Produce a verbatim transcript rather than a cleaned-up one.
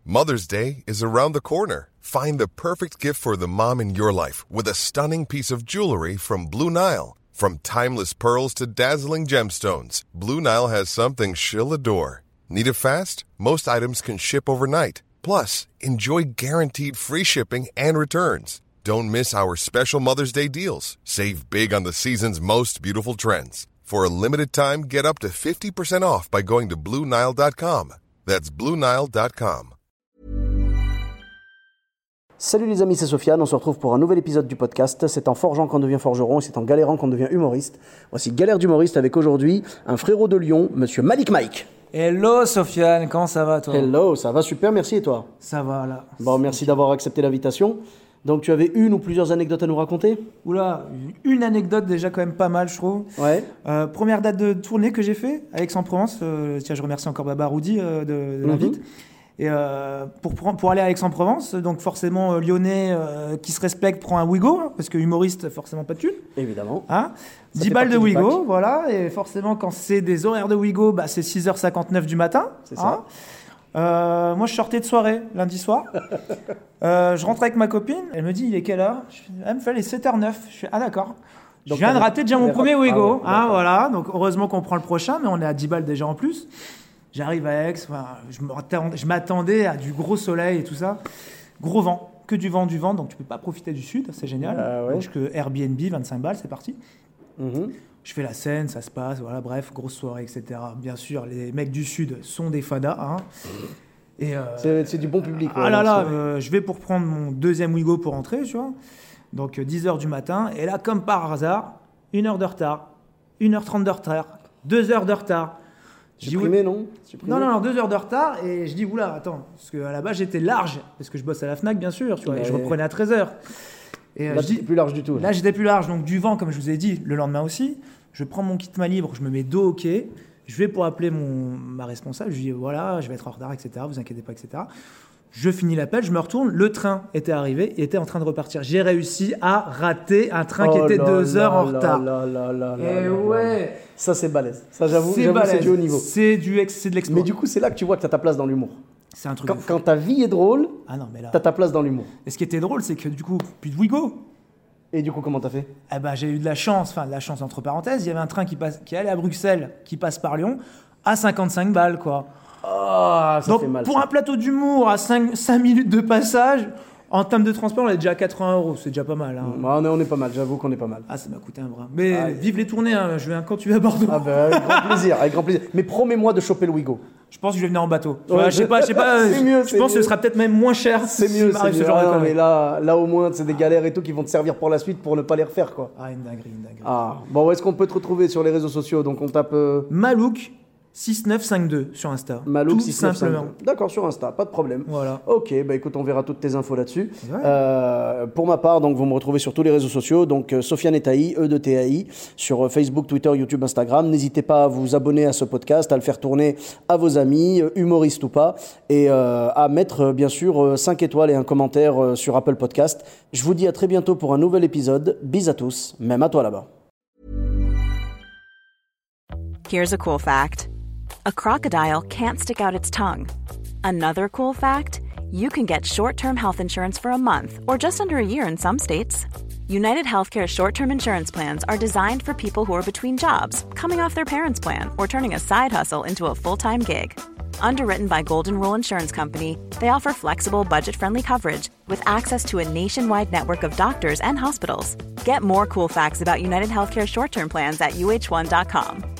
Mother's Day is around the corner. Find the perfect gift for the mom in your life with a stunning piece of jewelry from Blue Nile. From timeless pearls to dazzling gemstones, Blue Nile has something she'll adore. Need it fast? Most items can ship overnight. Plus, enjoy guaranteed free shipping and returns. Don't miss our special Mother's Day deals. Save big on the season's most beautiful trends. For a limited time, get up to fifty percent off by going to Blue Nile dot com. That's Blue Nile dot com. Salut les amis, c'est Sofiane, on se retrouve pour un nouvel épisode du podcast. C'est en forgeant qu'on devient forgeron, c'est en galérant qu'on devient humoriste. Voici Galère d'humoriste avec aujourd'hui un frérot de Lyon, monsieur Malik Mike. Hello Sofiane, comment ça va toi? Hello, ça va super, merci et toi? Ça va là. Bon, merci d'avoir accepté l'invitation. Donc tu avais une ou plusieurs anecdotes à nous raconter? Oula, une anecdote déjà quand même pas mal je trouve. Ouais. Euh, première date de tournée que j'ai fait à Aix-en-Provence, euh, tiens je remercie encore Baba Roudi euh, de, de l'invite. Mm-hmm. Et euh, pour, pour aller à Aix-en-Provence, donc forcément euh, Lyonnais euh, qui se respecte prend un Wigo, hein, parce que humoriste, forcément pas de thune. Évidemment. Hein, dix balles de Wigo, voilà. Et forcément, quand c'est des horaires de Wigo, bah, c'est six heures cinquante-neuf du matin. C'est ça. Hein. Euh, moi, je sortais de soirée lundi soir. euh, je rentre avec ma copine. Elle me dit, il est quelle heure? Je fais, elle me fait les sept heures neuf. Je fais, ah d'accord. Donc, je viens de rater déjà mon premier Wigo. Ah, ouais, hein, voilà. Donc heureusement qu'on prend le prochain, mais on est à dix balles déjà en plus. J'arrive à Aix, enfin, je m'attendais à du gros soleil et tout ça. Gros vent, que du vent, du vent, donc tu peux pas profiter du sud, c'est génial. Euh, ouais. Donc que Airbnb, vingt-cinq balles, c'est parti. Mm-hmm. Je fais la scène, ça se passe, voilà, bref, grosse soirée, et cetera. Bien sûr, les mecs du sud sont des fadas. Hein. Et euh, c'est, c'est du bon public. Ah ouais, là là, euh, je vais pour prendre mon deuxième Wigo pour rentrer, tu vois. Donc euh, dix heures du matin, et là, comme par hasard, une heure de retard, une heure trente de retard, deux heures de retard. Supprimé, non Supprimé. Non, non, non, deux heures de retard. Et je dis, oula, attends, parce qu'à la base, j'étais large, parce que je bosse à la Fnac, bien sûr, tu vois, ouais. Et je reprenais à treize heures. Et là, euh, je dis, plus large du tout. Là, là, j'étais plus large, donc du vent, comme je vous ai dit, le lendemain aussi. Je prends mon kit main libre, je me mets dos au quai. Je vais pour appeler mon, ma responsable. Je lui dis, voilà, je vais être en retard, et cetera. Vous inquiétez pas, et cetera. Je finis l'appel, je me retourne. Le train était arrivé et était en train de repartir. J'ai réussi à rater un train oh qui était là deux heures là en retard. Là là là et là ouais. Là. Ça, c'est balèze. Ça, j'avoue, c'est, j'avoue balèze. C'est du haut niveau. C'est, du ex, c'est de l'exploit. Mais du coup, c'est là que tu vois que tu as ta place dans l'humour. C'est un truc. Quand, quand ta vie est drôle, ah non, mais là, tu as ta place dans l'humour. Et ce qui était drôle, c'est que du coup, plus de Wigo. Et du coup, comment t'as fait? Eh ben, j'ai eu de la chance, enfin de la chance entre parenthèses. Il y avait un train qui, passe, qui allait à Bruxelles, qui passe par Lyon, à cinquante-cinq balles, quoi. Oh, ça donc, fait mal. Pour ça. un plateau d'humour à cinq, cinq minutes de passage, en termes de transport, on est déjà à quatre-vingts euros. C'est déjà pas mal. Hein. Bah, on, est, on est pas mal, j'avoue qu'on est pas mal. Ah, ça m'a coûté un bras. Mais ah, vive les tournées, hein. Je viens quand tu es à Bordeaux. Ah, bah, avec grand plaisir, avec grand plaisir. Mais promets-moi de choper le Wigo. Je pense que je vais venir en bateau. Tu ouais, vois, je sais pas, je sais pas. c'est mieux, je c'est pense mieux. que ce sera peut-être même moins cher. C'est mieux, c'est mieux. Ce genre ah, de non, mais là, là, au moins, c'est des galères et tout qui vont te servir pour la suite pour ne pas les refaire, quoi. Ah, une dinguerie, une dinguerie. Ah, bon, où est-ce qu'on peut te retrouver sur les réseaux sociaux? Donc, on tape. Euh... Malouk. six neuf cinq deux sur Insta. Malouk tout six neuf cinq deux. simplement. D'accord, sur Insta, pas de problème. Voilà. Ok, bah écoute, on verra toutes tes infos là-dessus. Ouais. Euh, pour ma part, donc vous me retrouvez sur tous les réseaux sociaux, donc euh, Sofiane et Taï, E de T A I, sur euh, Facebook, Twitter, YouTube, Instagram. N'hésitez pas à vous abonner à ce podcast, à le faire tourner à vos amis, euh, humoristes ou pas, et euh, à mettre euh, bien sûr euh, cinq étoiles et un commentaire euh, sur Apple Podcast. Je vous dis à très bientôt pour un nouvel épisode. Bis à tous, même à toi là-bas. Here's a cool fact. A crocodile can't stick out its tongue. Another cool fact, you can get short-term health insurance for a month or just under a year in some states. United Healthcare short-term insurance plans are designed for people who are between jobs, coming off their parents' plan, or turning a side hustle into a full-time gig. Underwritten by Golden Rule Insurance Company, they offer flexible, budget-friendly coverage with access to a nationwide network of doctors and hospitals. Get more cool facts about United Healthcare short-term plans at U H one dot com.